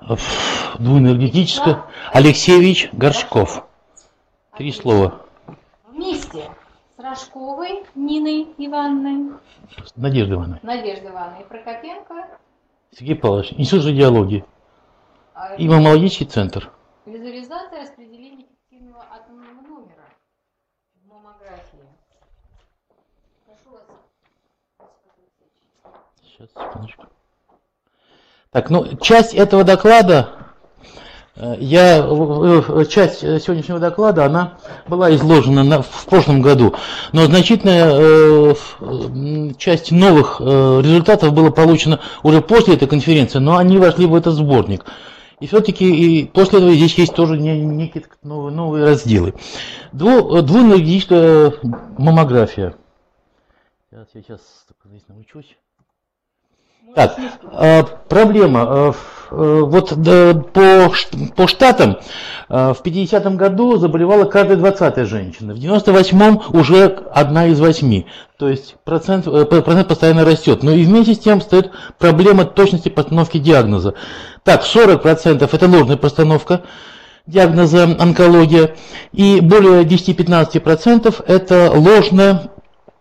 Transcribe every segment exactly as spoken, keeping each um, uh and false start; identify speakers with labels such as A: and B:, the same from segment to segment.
A: Двуэнергетическая. Алексеевич Горшков. Три слова.
B: Вместе с Рожковой Ниной Ивановной.
A: Надежда Ивановна.
B: Надежда Ивановна. И Прокопенко.
A: Сергей Павлович. Институт радиологии. И маммологический центр.
B: Визуализация распределения эффективного атомного номера в маммографии. Прошу вас.
A: Сейчас, секундочку. Так, ну, часть этого доклада, я, часть сегодняшнего доклада, она была изложена на, в прошлом году, но значительная э, часть новых э, результатов была получена уже после этой конференции, но они вошли в этот сборник. И все-таки и после этого здесь есть тоже не, некие новые, новые разделы. Дву, двуэнергетическая маммография. Я сейчас здесь научусь. Так, э, проблема. Э, э, вот э, по, по штатам э, в пятидесятом году заболевала каждая двадцатая женщина. В девяносто восьмом уже одна из восьми. То есть процент, э, процент постоянно растет. Но и вместе с тем стоит проблема точности постановки диагноза. Так, сорок процентов это ложная постановка диагноза онкология. И более десяти-пятнадцати процентов это ложная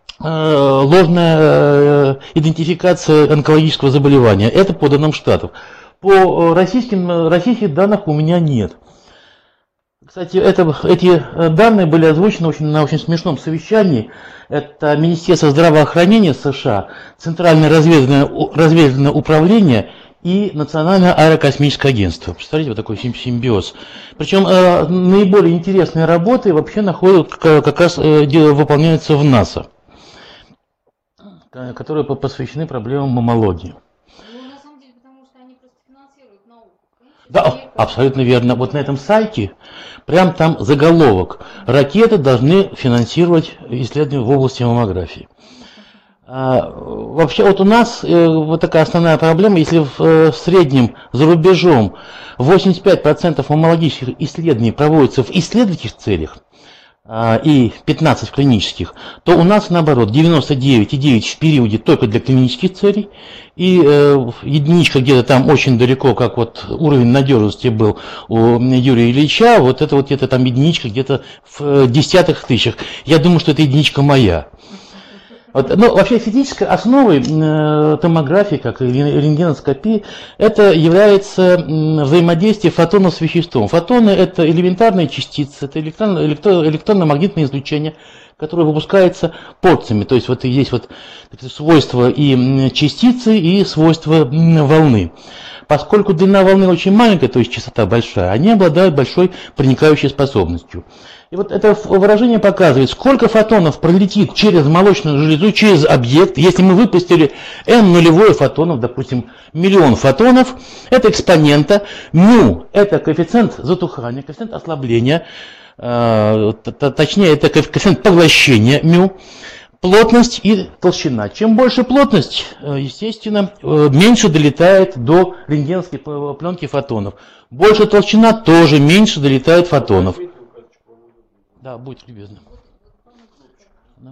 A: ложная идентификация онкологического заболевания. Это по данным штатов. По российским, российских данных у меня нет. Кстати, это, эти данные были озвучены очень, на очень смешном совещании. Это Министерство здравоохранения США, Центральное разведывательное, разведывательное управление и Национальное аэрокосмическое агентство. Представляете, вот такой симбиоз. Причем э, наиболее интересные работы вообще находят, как раз э, выполняются в НАСА, которые посвящены проблемам маммологии.
B: Ну, на самом деле, потому что они просто финансируют науку.
A: Да, абсолютно верно. Вот на этом сайте, прям там заголовок. Ракеты должны финансировать исследования в области маммографии. А, вообще, вот у нас э, вот такая основная проблема, если в, э, в среднем за рубежом восемьдесят пять процентов маммологических исследований проводятся в исследовательских целях, и пятнадцать в клинических, то у нас наоборот девяносто девять и девять в периоде только для клинических целей, и э, единичка где-то там очень далеко, как вот уровень надежности был у Юрия Ильича, вот это вот где-то там единичка где-то в десятых тысячах. Я думаю, что это единичка моя. Вот, ну, вообще физической основой э, томографии, как и рентгеноскопии, это является э, взаимодействие фотонов с веществом. Фотоны – это элементарные частицы, это электрон, электро, электронно-магнитное излучение, которое выпускается порциями. То есть вот есть вот свойства и частицы, и свойства волны. Поскольку длина волны очень маленькая, то есть частота большая, они обладают большой проникающей способностью. И вот это выражение показывает, сколько фотонов пролетит через молочную железу, через объект. Если мы выпустили n нулевое фотонов, допустим, миллион фотонов, это экспонента. Мю – это коэффициент затухания, коэффициент ослабления, э, точнее, это коэффициент поглощения мю. Плотность и толщина. Чем больше плотность, естественно, меньше долетает до рентгеновской пленки фотонов. Больше толщина, тоже меньше долетает фотонов. Да, будет любезно. Да.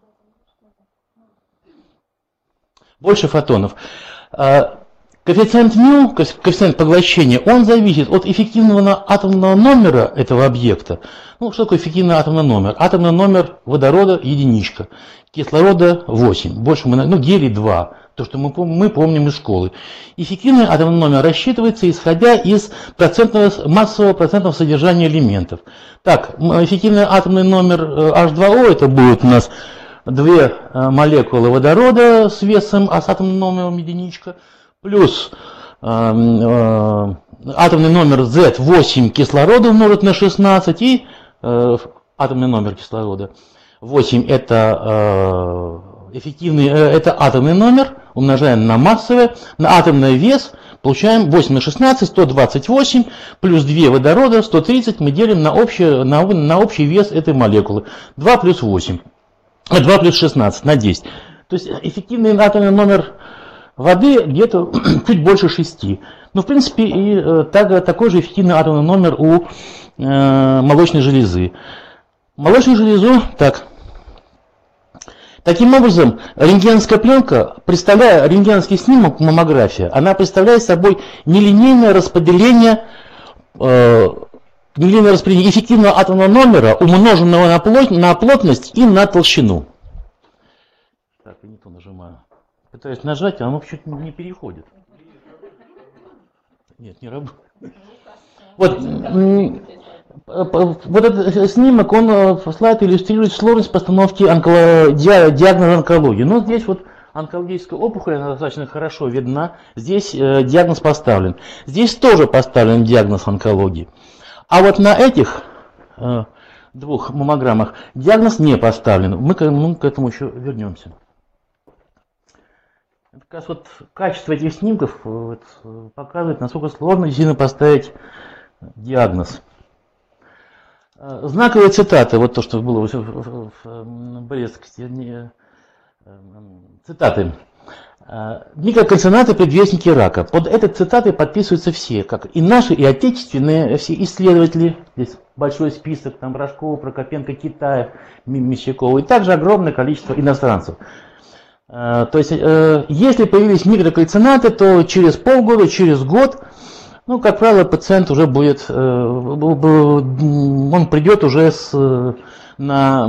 A: Больше фотонов. Коэффициент μ, коэффициент поглощения, он зависит от эффективного атомного номера этого объекта. Ну, что такое эффективный атомный номер? Атомный номер водорода единичка, кислорода восемь, больше мы, ну, гелий два, то, что мы, мы помним из школы. Эффективный атомный номер рассчитывается, исходя из процентного, массового процентного содержания элементов. Так, эффективный атомный номер эйч два о, это будет у нас две молекулы водорода с весом, а с атомным номером единичка, плюс э, э, атомный номер зет восемь кислорода умножить на шестнадцать и э, атомный номер кислорода восемь это э, эффективный, э, это атомный номер, умножаем на массовый, на атомный вес, получаем восемь на шестнадцать, сто двадцать восемь, плюс два водорода, сто тридцать, мы делим на общий, на, на общий вес этой молекулы, два плюс восемь, два плюс шестнадцать на десять. То есть эффективный атомный номер воды где-то чуть больше шести. Ну, в принципе, и э, так, такой же эффективный атомный номер у э, молочной железы. Молочную железу, так, Таким образом, рентгеновская пленка, представляя рентгеновский снимок, маммография, она представляет собой нелинейное распределение, э, нелинейное распределение эффективного атомного номера, умноженного на, плоть, на плотность и на толщину. Так, я не то нажимаю. Пытаюсь нажать, а оно чуть не переходит. Нет, не работает. Вот, вот этот снимок, он, слайд иллюстрирует сложность постановки онколо... диагноза онкологии. Но здесь вот онкологическая опухоль, она достаточно хорошо видна. Здесь э, диагноз поставлен. Здесь тоже поставлен диагноз онкологии. А вот на этих э, двух маммограммах диагноз не поставлен. Мы, мы к этому еще вернемся. Как раз вот качество этих снимков вот, показывает, насколько сложно действительно поставить диагноз. Знаковые цитаты, вот то, что было в, в Брестской, цитаты. Микрокальцинаты предвестники рака. Под этой цитатой подписываются все, как и наши, и отечественные, все исследователи. Здесь большой список, там Рожкова, Прокопенко, Китаев, Мещакова, и также огромное количество иностранцев. То есть, если появились микрокальцинаты, то через полгода, через год, ну, как правило, пациент уже будет, он придет уже с, на,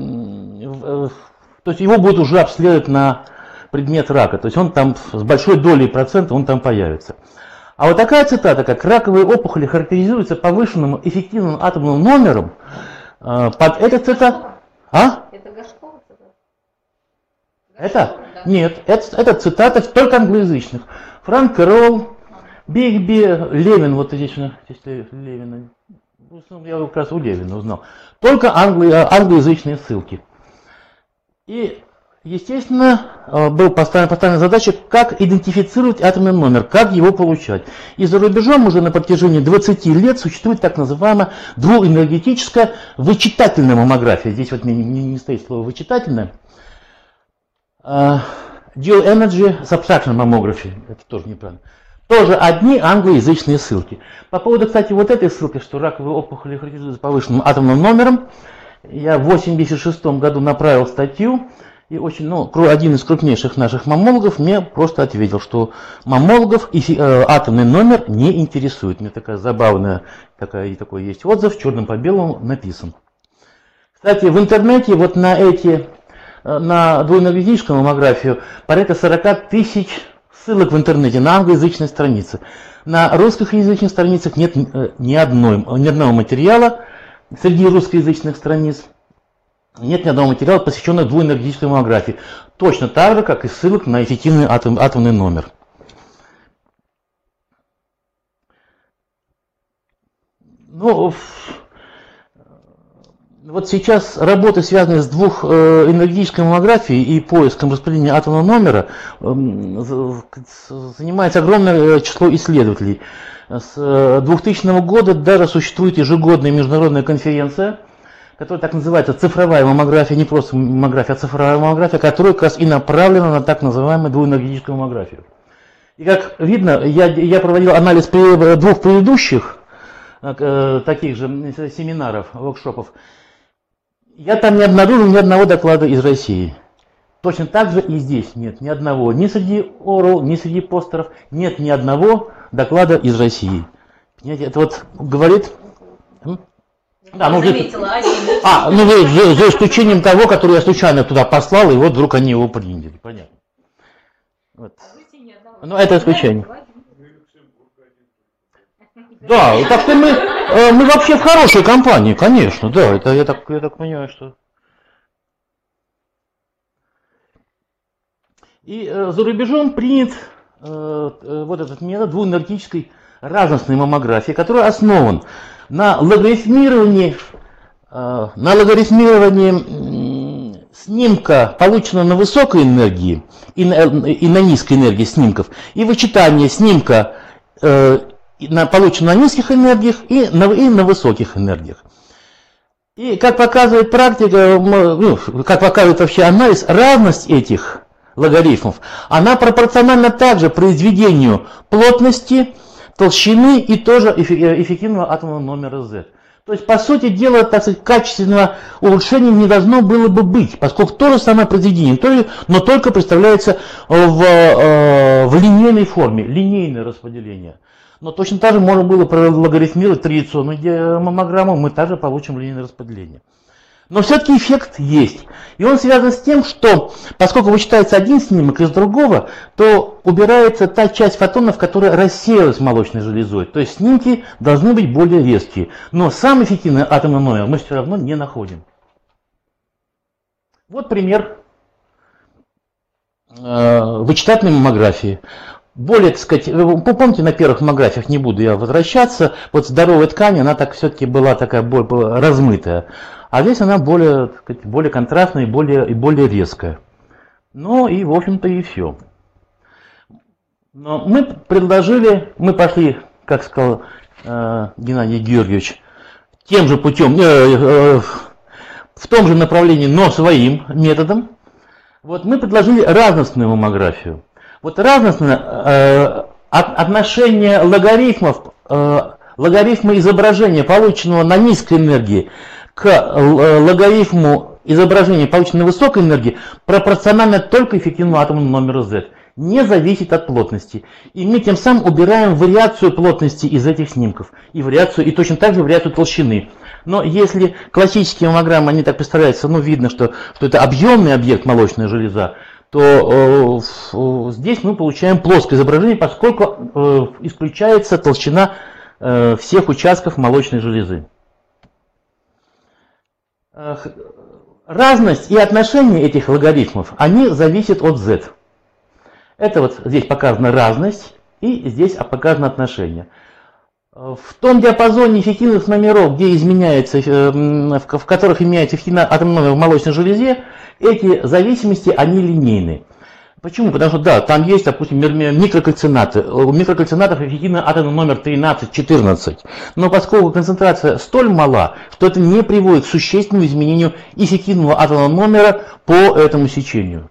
A: то есть его будет уже обследовать на предмет рака, то есть он там с большой долей процента он там появится. А вот такая цитата, как раковые опухоли характеризуются повышенным эффективным атомным номером, под этот цитат... А?
B: Это Горшкова цитата?
A: Это? Нет, это, это цитата только англоязычных. Франк Кэрролл, Бигби, Левин, вот здесь, здесь Левина, я как раз у Левина узнал. Только англо, англоязычные ссылки. И, естественно, была поставлена, поставлена задача, как идентифицировать атомный номер, как его получать. И за рубежом уже на протяжении двадцати лет существует так называемая двуэнергетическая вычитательная маммография. Здесь вот не, не, не стоит слово вычитательная. Uh, Dual Energy Subtraction Mammography. Это тоже неправильно. Тоже одни англоязычные ссылки. По поводу, кстати, вот этой ссылки, что раковые опухоли характеризуются повышенным атомным номером, я в восемьдесят шестом году направил статью, и очень, ну, один из крупнейших наших маммологов мне просто ответил, что маммологов и, э, атомный номер не интересует. Мне такая забавная, такая, такой есть отзыв, черным по белому написан. Кстати, в интернете вот на эти, на двуэнергетическую маммографию порядка сорока тысяч ссылок в интернете на англоязычной странице. На русскоязычных страницах нет ни, одной, ни одного материала среди русскоязычных страниц. Нет ни одного материала, посвященного двуэнергетической маммографии. Точно так же, как и ссылок на эффективный атом, атомный номер. Ну, вот сейчас работы, связанные с двуэнергетической маммографией и поиском распределения атомного номера, занимается огромное число исследователей. С двухтысячного года даже существует ежегодная международная конференция, которая так называется цифровая маммография, не просто маммография, а цифровая маммография, которая как раз и направлена на так называемую двуэнергетическую маммографию. И как видно, я, я проводил анализ двух предыдущих таких же семинаров, воркшопов. Я там не обнаружил ни одного доклада из России. Точно так же и здесь нет ни одного, ни среди орал, ни среди постеров, нет ни одного доклада из России. Понимаете, это вот говорит... Да, ну, заметила, а, ну за, за, за исключением того, который я случайно туда послал, и вот вдруг они его приняли. Понятно. Вот. Ну, это исключение. Да, так что мы, мы вообще в хорошей компании, конечно, да, это я так, я так понимаю, что... И э, за рубежом принят э, э, вот этот метод двуэнергетической разностной маммографии, который основан на логарифмировании, э, на логарифмировании э, снимка, полученного на высокой энергии и на, и на низкой энергии снимков, и вычитании снимка, э, на, полученного на низких энергиях и на, и на высоких энергиях. И как показывает практика, ну, как показывает вообще анализ, разность этих логарифмов, она пропорциональна также произведению плотности, толщины и тоже эффективного атомного номера Z. То есть, по сути дела, так сказать, качественного улучшения не должно было бы быть, поскольку то же самое произведение, но только представляется в, в линейной форме, линейное распределение. Но точно так же можно было прологарифмировать традиционную маммограмму, мы также получим линейное распределение. Но все-таки эффект есть. И он связан с тем, что поскольку вычитается один снимок из другого, то убирается та часть фотонов, которая рассеялась молочной железой. То есть снимки должны быть более резкие. Но сам эффективный атомный номер мы все равно не находим. Вот пример э, вычитательной маммографии. Более, так сказать, вы помните, на первых маммографиях, не буду я возвращаться, вот здоровая ткань, она так все-таки была такая более размытая. А здесь она более, так сказать, более контрастная и более, и более резкая. Ну и, в общем-то, и все. Но мы предложили, мы пошли, как сказал э, Геннадий Георгиевич, тем же путем, э, э, в том же направлении, но своим методом. Вот мы предложили разностную маммографию. Вот разностное э, отношение логарифмов, э, логарифма изображения, полученного на низкой энергии, к логарифму изображения, полученного на высокой энергии, пропорционально только эффективному атомному номеру Z. Не зависит от плотности. И мы тем самым убираем вариацию плотности из этих снимков. И вариацию, и точно так же вариацию толщины. Но если классические маммограммы, они так представляются, ну видно, что, что это объемный объект молочная железа, то э, здесь мы получаем плоское изображение, поскольку э, исключается толщина э, всех участков молочной железы. Разность и отношение этих логарифмов, они зависят от Z. Это вот здесь показана разность, и здесь показано отношение. В том диапазоне эффективных номеров, где изменяется, в которых имеется эффективный атомный номер в молочной железе, эти зависимости, они линейны. Почему? Потому что, да, там есть, допустим, микрокальцинаты. У микрокальцинатов эффективный атомный номер тринадцать-четырнадцать. Но поскольку концентрация столь мала, что это не приводит к существенному изменению эффективного атомного номера по этому сечению.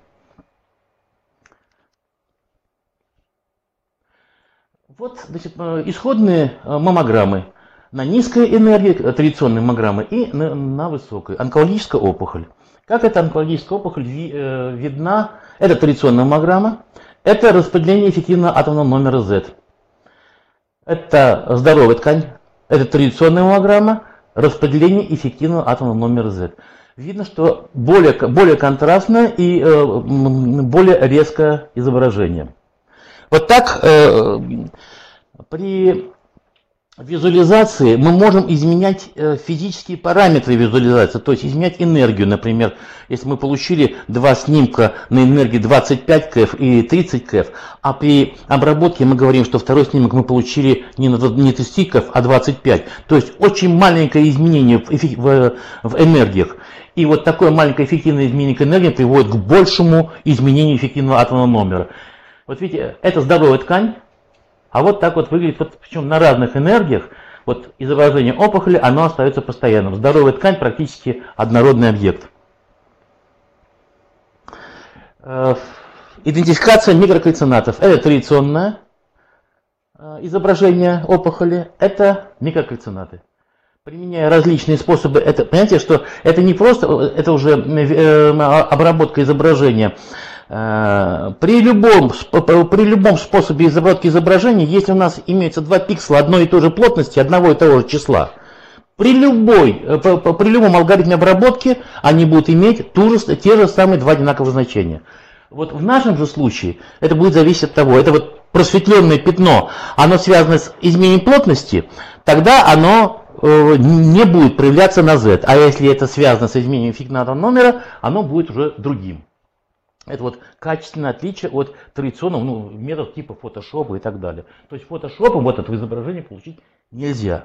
A: Вот, значит, исходные маммограммы на низкой энергии, традиционные маммограммы, и на, на высокой. Онкологическая опухоль. Как эта онкологическая опухоль видна? Это традиционная маммограмма. Это распределение эффективного атомного номера Z. Это здоровая ткань. Это традиционная маммограмма. Распределение эффективного атомного номера Z. Видно, что более, более контрастное и э, более резкое изображение. Вот так э, при визуализации мы можем изменять физические параметры визуализации, то есть изменять энергию. Например, если мы получили два снимка на энергии двадцать пять кэф и тридцать кэф, а при обработке мы говорим, что второй снимок мы получили не, на, не тридцать кэф, а двадцать пять. То есть очень маленькое изменение в, в, в энергиях. И вот такое маленькое эффективное изменение к энергии приводит к большему изменению эффективного атомного номера. Вот видите, это здоровая ткань. А вот так вот выглядит, вот, причем на разных энергиях, вот изображение опухоли, оно остается постоянным. Здоровая ткань практически однородный объект. Идентификация микрокальцинатов. Это традиционное изображение опухоли, это микрокальцинаты. Применяя различные способы, это, понимаете, что это не просто, это уже обработка изображения. При любом, при любом способе обработки изображения, если у нас имеется два пикселя одной и той же плотности, одного и того же числа, при, любой, при любом алгоритме обработки они будут иметь ту же, те же самые два одинаковых значения. Вот в нашем же случае это будет зависеть от того, это вот просветленное пятно, оно связано с изменением плотности, тогда оно не будет проявляться на Z. А если это связано с изменением эффективного номера, оно будет уже другим. Это вот качественное отличие от традиционного, ну, методов типа фотошопа и так далее. То есть фотошопом вот это изображение получить нельзя.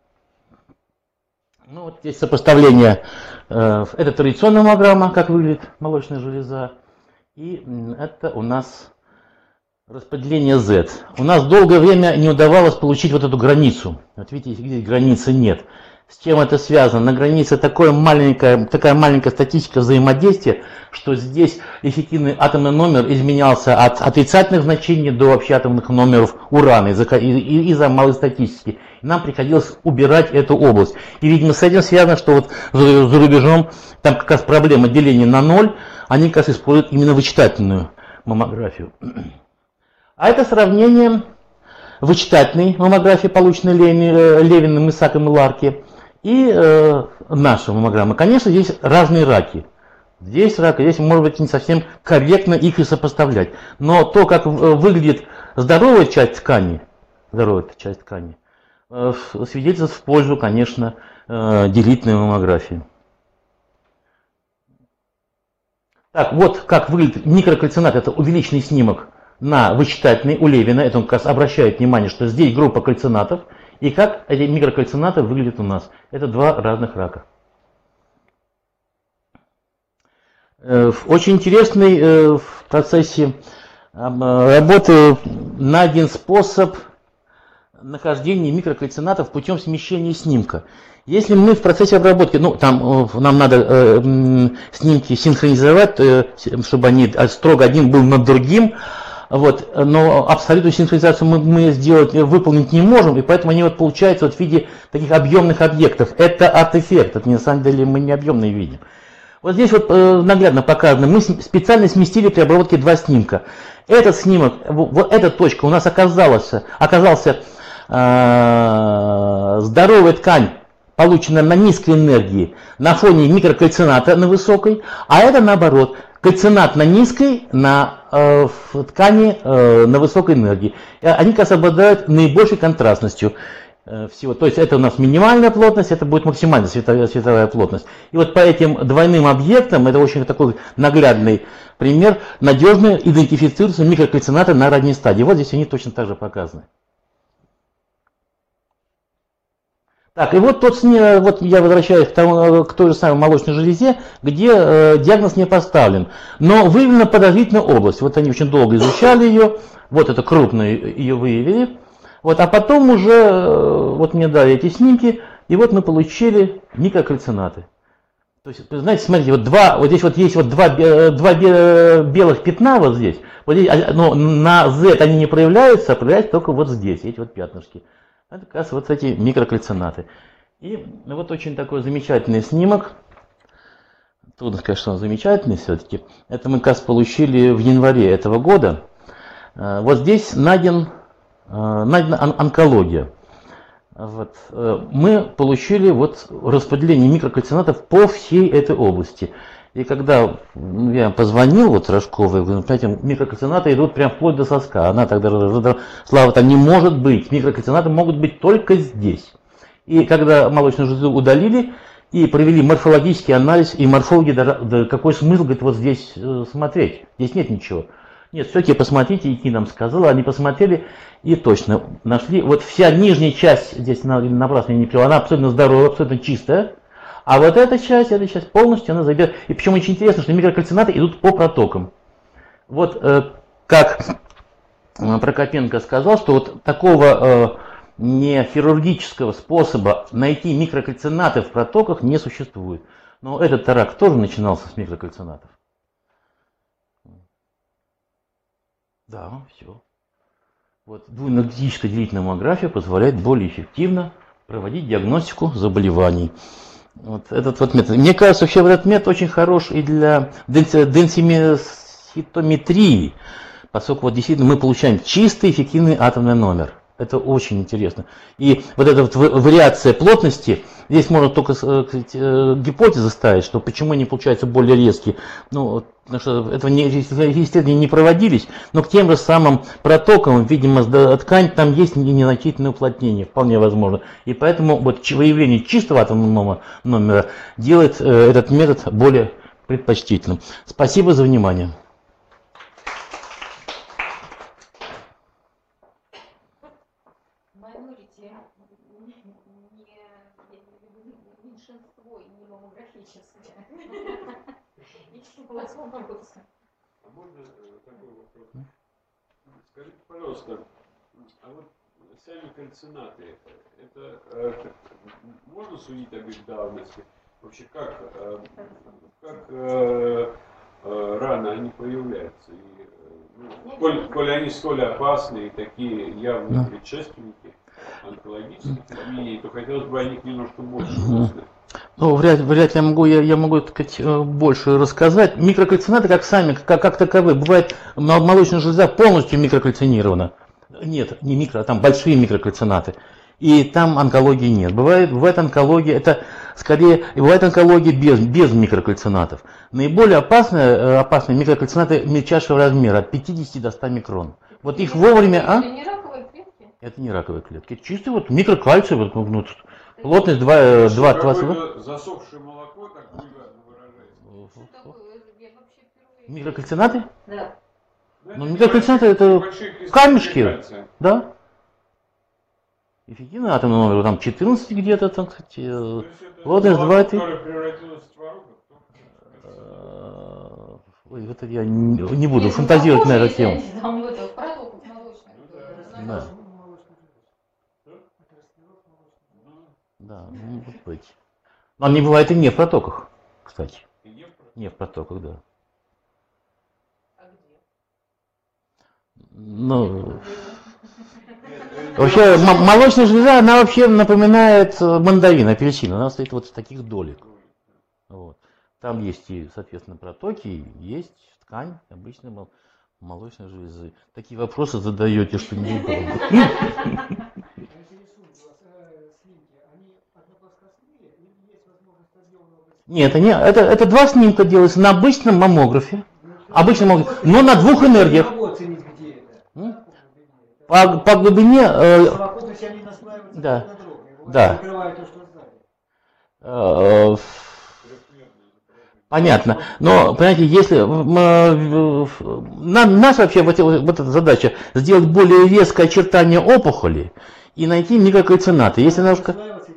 A: Ну вот здесь сопоставление. Э, это традиционная маммограмма, как выглядит молочная железа. И это у нас распределение Z. У нас долгое время не удавалось получить вот эту границу. Вот видите, здесь границы нет. С чем это связано? На границе такое маленькое, такая маленькая статистика взаимодействия, что здесь эффективный атомный номер изменялся от отрицательных значений до вообще атомных номеров урана из-за, из-за малой статистики. И нам приходилось убирать эту область. И, видимо, с этим связано, что вот за рубежом там как раз проблема деления на ноль, они как раз используют именно вычитательную маммографию. А это сравнение вычитательной маммографии, полученной Левиным, Исаком и Ларки, и э, наша маммограмма. Конечно, здесь разные раки. Здесь рак, здесь, может быть, не совсем корректно их и сопоставлять. Но то, как выглядит здоровая часть ткани, здоровая часть ткани, э, свидетельствует в пользу, конечно, э, делительной маммографии. Так, вот как выглядит микрокальцинат. Это увеличенный снимок на вычитательный у Левина. Это он как раз обращает внимание, что здесь группа кальцинатов. И как эти микрокальцинаты выглядят у нас. Это два разных рака. Очень интересный в процессе работы найден способ нахождения микрокальцинатов путем смещения снимка. Если мы в процессе обработки, ну там нам надо э, снимки синхронизовать, э, чтобы они строго один был над другим, вот, но абсолютную синхронизацию мы, мы сделать, выполнить не можем, и поэтому они вот получаются вот в виде таких объемных объектов. Это арт-эффект, это на самом деле мы не объемные видим. Вот здесь вот э, наглядно показано, мы специально сместили при обработке два снимка. Этот снимок, вот эта точка у нас оказалась, оказался э, здоровая ткань, полученная на низкой энергии, на фоне микрокальцината на высокой, а это наоборот, кальцинат на низкой, на э, ткани э, на высокой энергии. Они, как раз, обладают наибольшей контрастностью э, всего. То есть это у нас минимальная плотность, это будет максимальная световая, световая плотность. И вот по этим двойным объектам, это очень такой наглядный пример, надежно идентифицируются микрокальцинаты на ранней стадии. Вот здесь они точно так же показаны. Так, и вот, тот, вот я возвращаюсь к, тому, к той же самой молочной железе, где э, диагноз не поставлен. Но выявлена подозрительная область. Вот они очень долго изучали ее, вот это крупно ее выявили. Вот, а потом уже, э, вот мне дали эти снимки, и вот мы получили микрокальцинаты. То есть, знаете, смотрите, вот, два, вот здесь вот есть вот два, два белых пятна вот здесь, вот здесь, но на Z они не проявляются, а проявляются только вот здесь, эти вот пятнышки. Это как раз вот эти микрокальцинаты. И вот очень такой замечательный снимок. Трудно сказать, что он замечательный все-таки. Это мы как раз получили в январе этого года. Вот здесь найден, найдена онкология. Вот. Мы получили вот распределение микрокальцинатов по всей этой области. И когда я позвонил вот Рожковой, знаете, микрокальцинаты идут прям вплоть до соска. Она тогда сказала, Слава, там не может быть, микрокальцинаты могут быть только здесь. И когда молочную железу удалили и провели морфологический анализ, и морфологи, да, какой смысл, говорит, вот здесь смотреть, здесь нет ничего. Нет, все-таки посмотрите, Ики нам сказала, они посмотрели и точно нашли. Вот вся нижняя часть, здесь напрасно не плела, она абсолютно здоровая, абсолютно чистая. А вот эта часть, эта часть полностью она забирает. И причем очень интересно, что микрокальцинаты идут по протокам. Вот э, как Прокопенко сказал, что вот такого э, не хирургического способа найти микрокальцинаты в протоках не существует. Но этот рак тоже начинался с микрокальцинатов. Да, все. Вот двуэнергетическая делительная маммография позволяет более эффективно проводить диагностику заболеваний. Вот этот вот метод. Мне кажется, вообще этот метод очень хорош и для денсимицитометрии, поскольку вот действительно мы получаем чистый эффективный атомный номер. Это очень интересно. И вот эта вот вариация плотности, здесь можно только гипотезы ставить, что почему они получаются более резкие. Ну, потому что этого не, исследования не проводились, но к тем же самым протокам, видимо, ткань там есть незначительное уплотнение, вполне возможно. И поэтому вот выявление чистого атомного номера делает этот метод более предпочтительным. Спасибо за внимание.
C: А можно такой вопрос? Скажите, пожалуйста, а вот сами кальцинаты, это э, можно судить об их давности? Вообще как, э, как э, э, рано они появляются? И, ну, коль, коль они столь опасны и такие явные предшественники онкологических изменений, то хотелось бы о них немножко больше узнать.
A: Ну, вряд, вряд ли я могу, я, я могу, так сказать, больше рассказать. Микрокальцинаты, как сами, как, как таковые, бывает, молочная железа полностью микрокальцинирована. Нет, не микро, а там большие микрокальцинаты. И там онкологии нет. Бывает, бывает онкология, это скорее, бывает онкология без, без микрокальцинатов. Наиболее опасные, опасные микрокальцинаты мельчайшего размера, от пятидесяти до ста микрон. Вот их вовремя... А?
B: Это не раковые клетки? Это
A: не раковые клетки. Чистый вот микрокальций, вот, ну, плотность два, два,
C: какое-то засохшее молоко, так вульгарно выражается.
A: Микрокальцинаты?
B: Да.
A: Ну, микрокальцинаты это камешки. Да. Эффективный атомный номер, там четырнадцать где-то, там, кстати, плотность два. Ой, это я не, не буду Нет, фантазировать на эту тему.
B: Там это, продукт молочный.
A: Да. Да, может быть. Но они бывают и не в протоках, кстати. Не в протоках, да.
B: А где?
A: Ну, вообще, молочная железа, она вообще напоминает мандарин, апельсин. Она состоит вот из таких долек. Вот. Там есть и, соответственно, протоки, есть ткань обычной молочной железы. Такие вопросы задаете, что не удобно. Нет, это, не, это, это два снимка делаются на обычном маммографе, обычном маммографе, но на двух энергиях. По, по глубине... Э, да, да. Э, понятно. Но, понимаете, если... Э, на, наша вообще вот, вот эта задача сделать более резкое очертание опухоли и найти микрокальцинаты. Если немножко...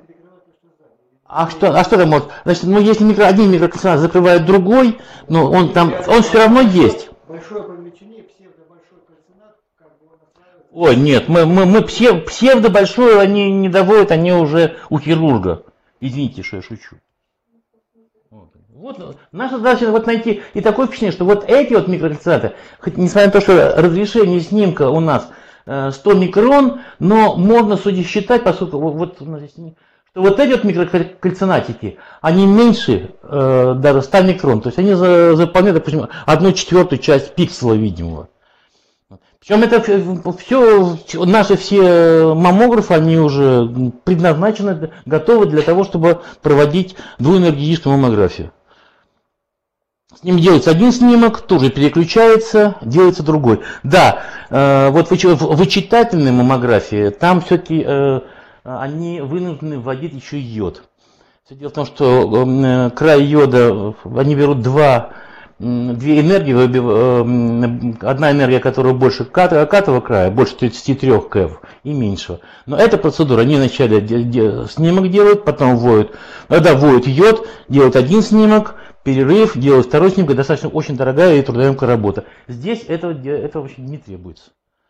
A: А что, а что там может? Значит, ну если микро, один микрокальцинат закрывает другой, ну он там, он все равно есть.
D: Большое по величине, псевдо-большой кальцинат, как бы он осваивается.
A: Ой, нет, мы, мы, мы псев, псевдо-большой они не доводят, они уже у хирурга. Извините, что я шучу. Вот, вот наша задача вот найти и такое впечатление, что вот эти вот микрокальцинаты, хоть несмотря на то, что разрешение снимка у нас сто микрон, но можно судить считать, поскольку вот у нас здесь... что вот эти вот микрокальцинатики, они меньше э, даже ста микрон, то есть они за, заполняют, допустим, одну четвертую часть пикселя видимого. Причем это все, наши все маммографы, они уже предназначены, готовы для того, чтобы проводить двуэнергетическую маммографию. С ним делается один снимок, тоже переключается, делается другой. Да, э, вот в вычитательной маммографии, там все-таки... Э, они вынуждены вводить еще йод. Все дело в том, что край йода, они берут два, две энергии, одна энергия, которая больше катового края, больше тридцати трёх кев и меньшего. Но эта процедура, они вначале снимок делают, потом вводят, когда вводят йод, делают один снимок, перерыв, делают второй снимок, достаточно очень дорогая и трудоемкая работа. Здесь этого, этого вообще не требуется.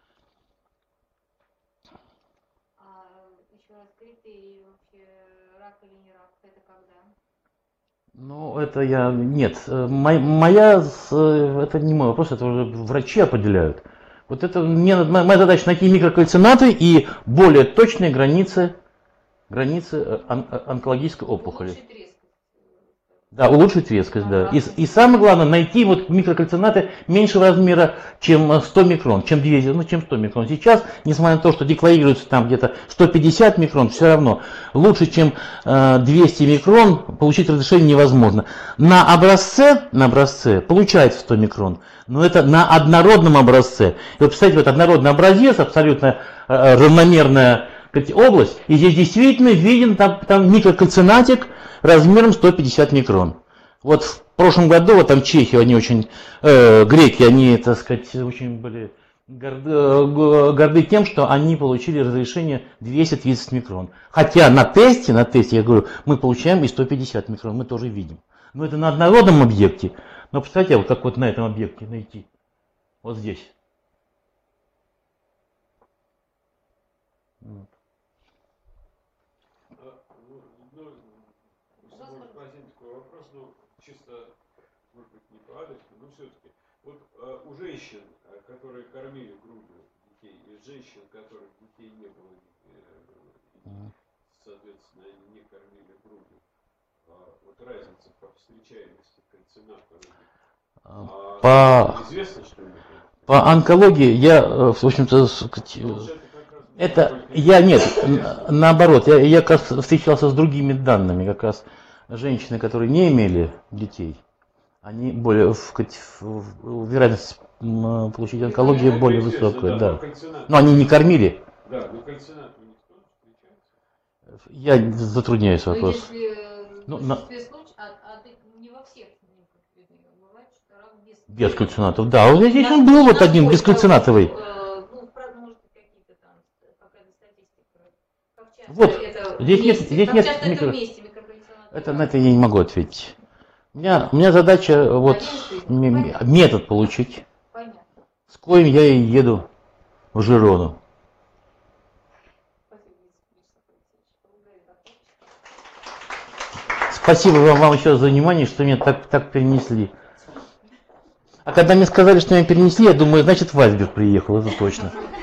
A: Ну, это я... Нет, моя... Это не мой вопрос, это уже врачи определяют. Вот это... Мне, моя задача найти микрокальцинаты и более точные границы, границы он, онкологической опухоли. Да, улучшить резкость, да. И, и самое главное, найти вот микрокальцинаты меньшего размера, чем сто микрон, чем двести, ну, чем сто микрон. Сейчас, несмотря на то, что декларируется там где-то сто пятьдесят микрон, все равно лучше, чем э, двести микрон, получить разрешение невозможно. На образце, на образце получается сто микрон, но это на однородном образце. И вот, представьте, вот однородный образец, абсолютно э, равномерная область, и здесь действительно виден там, там микрокальцинатик размером сто пятьдесят микрон. Вот в прошлом году, вот там Чехия, они очень, э, греки, они, так сказать, очень были горды, горды тем, что они получили разрешение двести тридцать микрон. Хотя на тесте, на тесте, я говорю, мы получаем и сто пятьдесят микрон, мы тоже видим. Но это на однородном объекте. Но представьте, вот как вот на этом объекте найти. Вот здесь.
C: Ну, ну, если можно один такой вопрос, ну, чисто, может быть, не по адресу, но все-таки. Вот э, у женщин, э, которые кормили грудью детей, и женщин, у которых детей не было, э,
A: Мгм.
C: соответственно, они не кормили грудью, э, вот разница по встречаемости кальцинатов. А,
A: По,
C: известно что-нибудь?
A: по онкологии я, э, в общем-то, с- к-
C: Потому что это как раз
A: это
C: только
A: я нет,
C: интересно.
A: н- наоборот, я, я как раз встречался с другими данными, как раз женщины, которые не имели детей, они более, в, в- в- вероятность м, получить
C: Это,
A: онкологию
C: это
A: более
C: известно,
A: высокая,
C: да, но
A: да.
C: кальцинат.
A: Но они не кормили.
C: Да, но кальцинат у них тоже встречается.
A: Я затрудняюсь
B: Но
A: вопрос.
B: если э,
A: Ну,
B: в
A: на-
B: большинстве случаев, а, а ты не во всех клиниках видно, бывает, что рак без
A: Без кальцинатов, да. Вот здесь он
B: Нас-
A: был вот один
B: насколько,
A: бескальцинатовый.
B: э, ну, правда, может, какие-то там, какая-то статистика. Как часто
A: Вот,
B: это
A: здесь нет-
B: вместе,
A: здесь
B: как
A: нет
B: часто
A: микро-
B: это вместе микрокальцинат?
A: Это на это я не могу ответить. У меня, у меня задача вот
B: Один ты.
A: м- м- метод получить,
B: Понятно.
A: с коим я и еду в Жирону.
B: Спасибо, Вячеслав Алексеевич.
A: Спасибо вам, вам еще за внимание, что меня так, так перенесли. А когда мне сказали, что меня перенесли, я думаю, значит, Вайсберг приехал, это точно.